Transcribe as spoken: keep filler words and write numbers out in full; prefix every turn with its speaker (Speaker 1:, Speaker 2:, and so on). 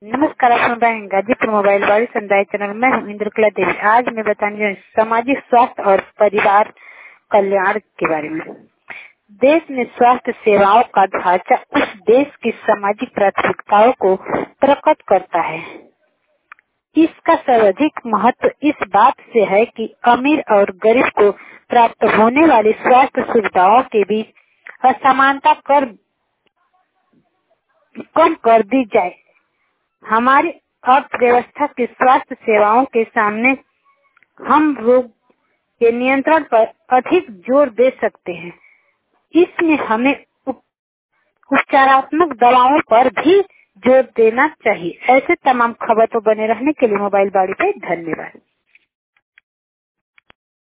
Speaker 1: नमस्कार, आप सुन रहे हैं गाजीपुर मोबाइल वाली समुदाय चैनल। मैं हूं इंद्रकला देवी। आज मैं बताने जा रही हूं सामाजिक स्वास्थ्य और परिवार कल्याण के बारे में। देश में स्वास्थ्य सेवाओं का ढांचा उस देश की सामाजिक प्राथमिकताओं को प्रकट करता है। इसका सर्वाधिक महत्व इस बात से है कि अमीर और गरीब को प्राप्त होने वाली स्वास्थ्य सुविधाओं के बीच असमानता कर कम कर दी जाए। हमारी अर्थव्यवस्था की स्वास्थ्य सेवाओं के सामने हम रोग के नियंत्रण पर अधिक जोर दे सकते हैं। इसमें हमें उपचारात्मक दवाओं पर भी जोर देना चाहिए। ऐसे तमाम खबर तो बने रहने के लिए मोबाइल बाड़ी पे धन्यवाद।